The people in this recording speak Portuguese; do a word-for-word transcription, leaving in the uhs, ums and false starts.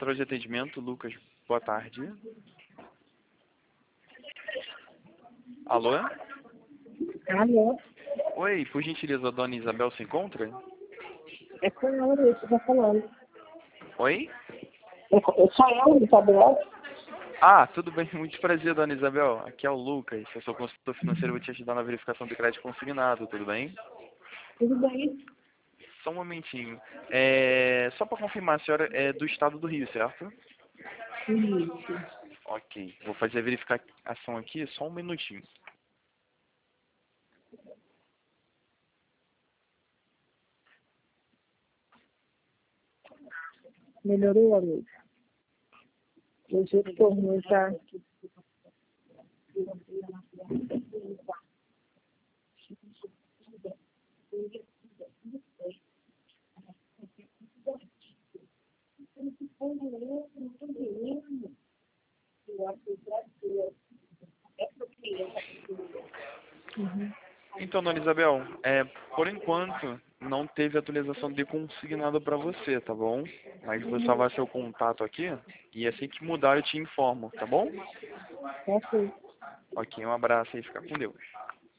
Central de Atendimento, Lucas, boa tarde. Alô? Alô? Oi, por gentileza, a dona Isabel se encontra? É com ela mesmo que tá falando. Oi? É com- é só ela, Isabel? Ah, tudo bem, muito prazer, dona Isabel. Aqui é o Lucas, eu sou consultor financeiro, vou te ajudar na verificação do crédito consignado, tudo bem? Tudo bem? Só um momentinho. É, só para confirmar, a senhora é do estado do Rio, certo? Isso. Ok, vou fazer a verificação aqui, só um minutinho. Melhorou, amigo? Hoje eu tô ruim, tá? Uhum. Então, dona Isabel, é, por enquanto não teve atualização de consignado para você, tá bom? Mas vou salvar seu contato aqui e assim que mudar eu te informo, tá bom? Ok. Ok, um abraço e fica com Deus.